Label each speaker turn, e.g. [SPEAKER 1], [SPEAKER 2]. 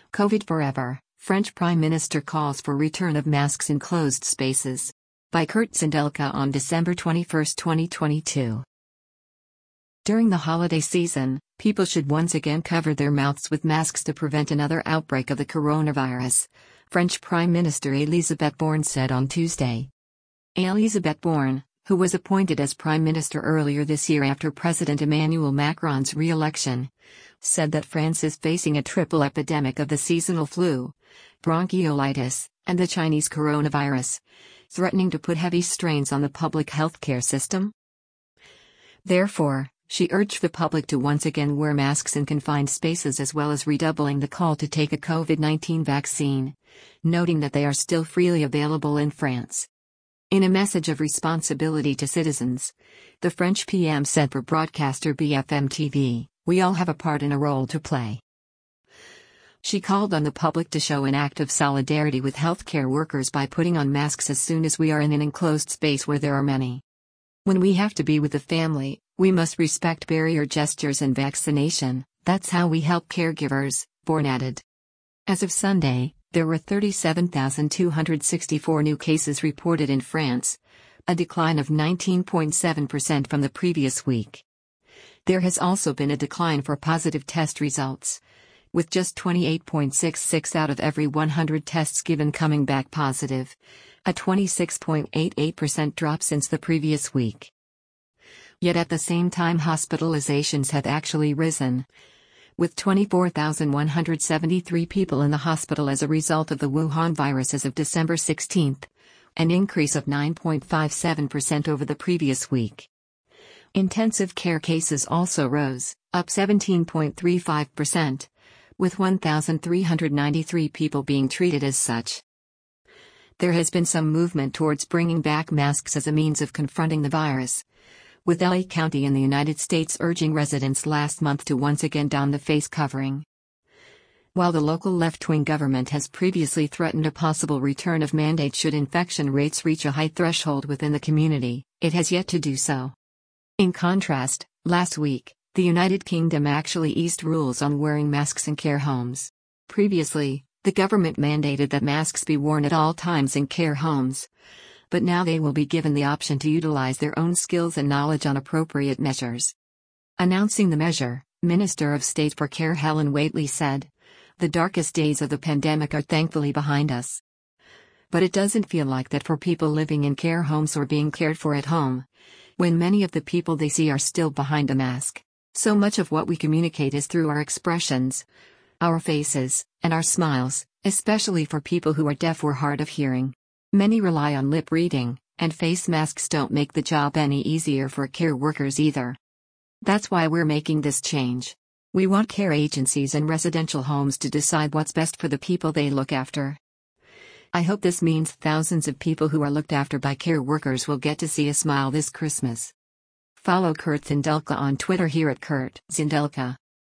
[SPEAKER 1] COVID forever, French Prime Minister calls for return of masks in closed spaces. By Kurt Zindelka on December 21, 2022. During the holiday season, people should once again cover their mouths with masks to prevent another outbreak of the coronavirus, French Prime Minister Elisabeth Borne said on Tuesday. Elisabeth Borne, who was appointed as Prime Minister earlier this year after President Emmanuel Macron's re-election, said that France is facing a triple epidemic of the seasonal flu, bronchiolitis, and the Chinese coronavirus, threatening to put heavy strains on the public healthcare system. Therefore, she urged the public to once again wear masks in confined spaces as well as redoubling the call to take a COVID-19 vaccine, noting that they are still freely available in France. In a message of responsibility to citizens, the French PM said for broadcaster BFM TV, "We all have a part and a role to play." She called on the public to show an act of solidarity with healthcare workers by putting on masks as soon as we are in an enclosed space where there are many. When we have to be with the family, we must respect barrier gestures and vaccination. That's how we help caregivers, Borne added. As of Sunday, there were 37,264 new cases reported in France, a decline of 19.7% from the previous week. There has also been a decline for positive test results, with just 28.66 out of every 100 tests given coming back positive, a 26.88% drop since the previous week. Yet at the same time hospitalizations have actually risen, with 24,173 people in the hospital as a result of the Wuhan virus as of December 16, an increase of 9.57% over the previous week. Intensive care cases also rose, up 17.35%, with 1,393 people being treated as such. There has been some movement towards bringing back masks as a means of confronting the virus, with LA County in the United States urging residents last month to once again don the face covering. While the local left-wing government has previously threatened a possible return of mandates should infection rates reach a high threshold within the community, it has yet to do so. In contrast, last week, the United Kingdom actually eased rules on wearing masks in care homes. Previously, the government mandated that masks be worn at all times in care homes, but now they will be given the option to utilize their own skills and knowledge on appropriate measures. Announcing the measure, Minister of State for Care Helen Whately said, "The darkest days of the pandemic are thankfully behind us. But it doesn't feel like that for people living in care homes or being cared for at home, when many of the people they see are still behind a mask. So much of what we communicate is through our expressions, our faces, and our smiles, especially for people who are deaf or hard of hearing. Many rely on lip reading, and face masks don't make the job any easier for care workers either. That's why we're making this change. We want care agencies and residential homes to decide what's best for the people they look after. I hope this means thousands of people who are looked after by care workers will get to see a smile this Christmas." Follow Kurt Zindelka on Twitter here at Kurt Zindelka.